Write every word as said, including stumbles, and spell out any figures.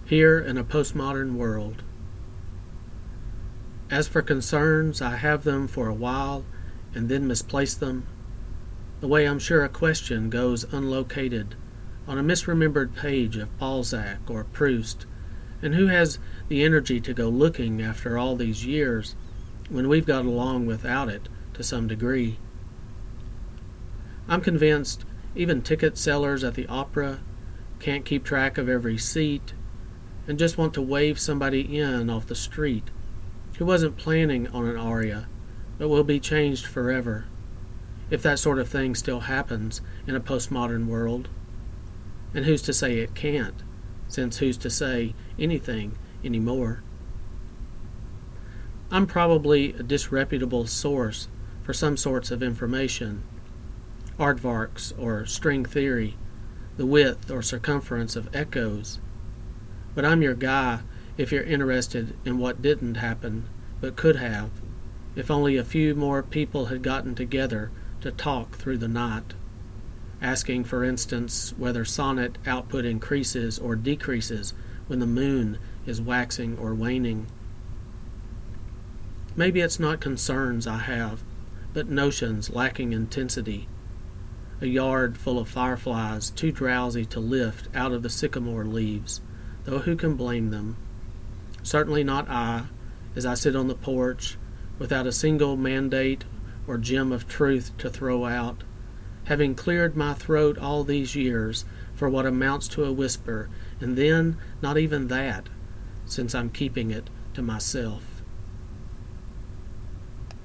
here in a postmodern world. As for concerns, I have them for a while and then misplace them, the way I'm sure a question goes unlocated on a misremembered page of Balzac or Proust, and who has the energy to go looking after all these years when we've got along without it to some degree. I'm convinced even ticket sellers at the opera can't keep track of every seat and just want to wave somebody in off the street who wasn't planning on an aria but will be changed forever, if that sort of thing still happens in a postmodern world. And who's to say it can't, since who's to say anything anymore? I'm probably a disreputable source for some sorts of information, aardvarks or string theory, the width or circumference of echoes. But I'm your guy if you're interested in what didn't happen, but could have, if only a few more people had gotten together to talk through the night, asking, for instance, whether sonnet output increases or decreases when the moon is waxing or waning. Maybe it's not concerns I have, but notions lacking intensity. A yard full of fireflies too drowsy to lift out of the sycamore leaves, though who can blame them? Certainly not I, as I sit on the porch, without a single mandate or gem of truth to throw out, having cleared my throat all these years for what amounts to a whisper, and then not even that, since I'm keeping it to myself.